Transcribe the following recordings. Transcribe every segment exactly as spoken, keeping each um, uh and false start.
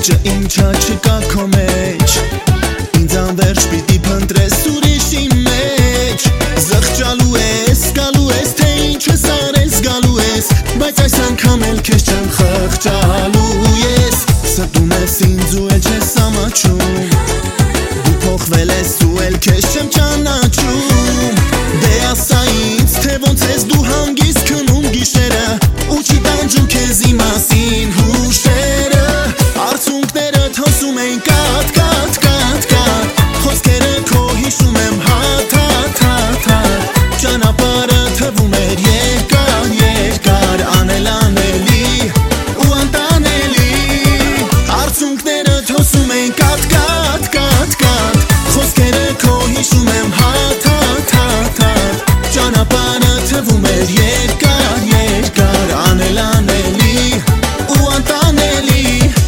Խեղճը ինչա չկա քո մեջ, ինձ անվերջ պիտի փնտրես ուրիշի մեջ։ Զղջալու ես, գալու ես, թե ինչ ես արել զգալու ես, բայց այս անգամ էլ քեզ չեմ խղճալու ես։ Ստում ես ինձ ու էլ չես ամաչում, դու փոխվել ես ու էլ քեզ չեմ ճանաչում։ Դե ասա ինձ, թե ոնց ես դու հանգիստ քնում գիշերը, ու չի տանջում քեզ իմ մասին հուշերը։ Արցունքներդ հոսում են կատ, կատ, կատ, կատ, խոսքերը քո հիշում եմ հատ, հատ, հատ, հատ, ճանապարհը թվում էր երկար, երկար, անելանելի ու անտանելի։ Արցունքներդ հոսում են կատ, կատ, կատ, կատ, խոսքերը քո հիշում եմ հատ, հատ, հատ, հատ, ճանապարհը թվում էր երկար, երկար, անելանելի ու անտանելի։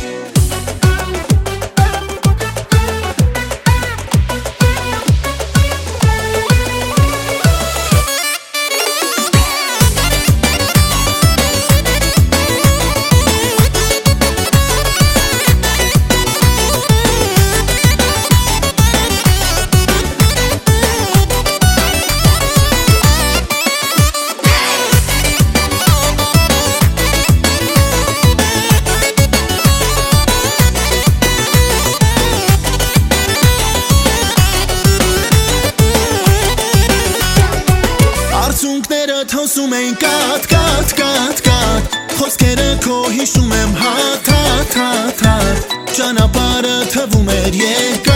Արցունքներդ հոսում են կատ, կատ, կատ, կատ, խոսքերը քո հիշում եմ հատ, հատ, հատ, հատ, ճանապարհը թվում էր երկար։